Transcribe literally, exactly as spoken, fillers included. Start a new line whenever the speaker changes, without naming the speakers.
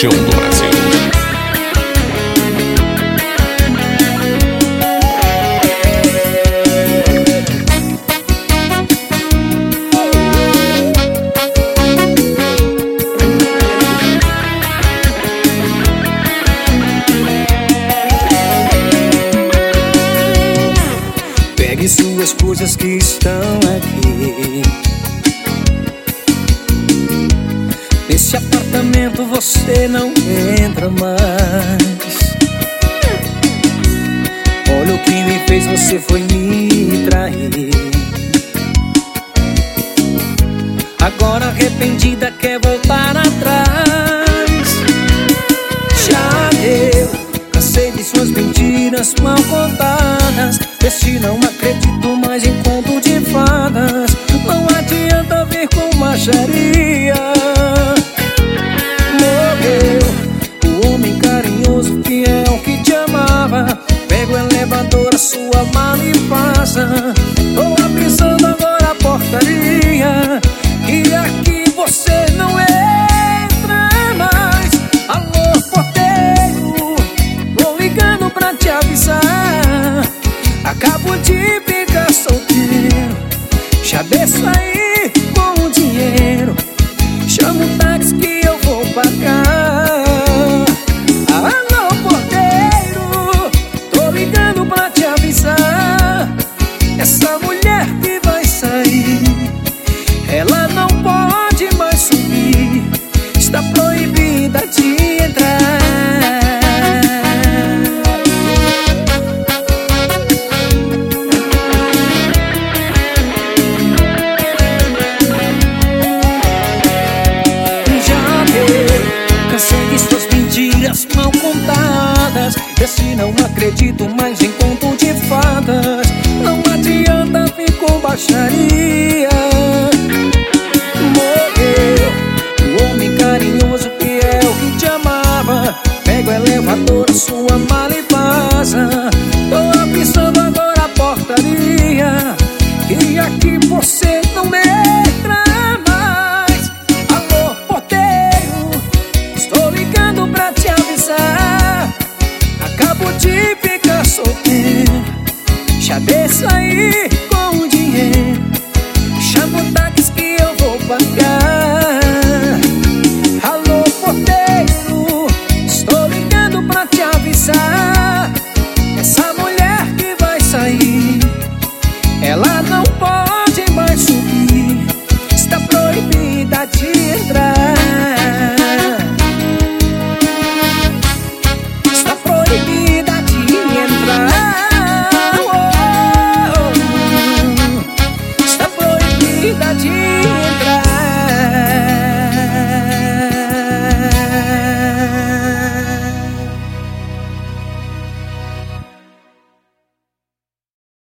chão do Brasil.
Pegue suas coisas que estão aqui. Nesse apartamento você não entra mais. Olha o que me fez, você foi me trair. Agora arrependida quer voltar atrás. Já deu, cansei de suas mentiras mal contadas. Este não acredito mais em conto de fadas. Não adianta vir com baixaria. Morreu o homem carinhoso, fiel que te amava. Pega o elevador, a sua mala e passa. Tô avisando agora a portaria, e aqui você não entra mais. Alô, porteiro, tô ligando pra te avisar. Acabo de ficar solteiro. Já desça aí com o dinheiro. Chama um táxi que eu vou pagar. Alô, porteiro, tô ligando pra te avisar. Essa mulher que vai sair, ela não pode mais subir. Está proibida de entrar. Mal contadas, esse não acredito mais em conto de fadas. Não adianta vir com baixaria. Morreu o homem carinhoso, fiel que te amava. Pega o elevador, a sua mala e vaza. Tô avisando agora a portaria, e aqui você não entra mais. Alô, porteiro, estou ligando pra te avisar. Acabo de ficar solteiro. Já desça aí com o dinheiro. Chama o táxi que eu vou pagar. Alô, porteiro, estou ligando pra te avisar. Essa mulher que vai sair, ela não pode mais subir. Está proibida de entrar.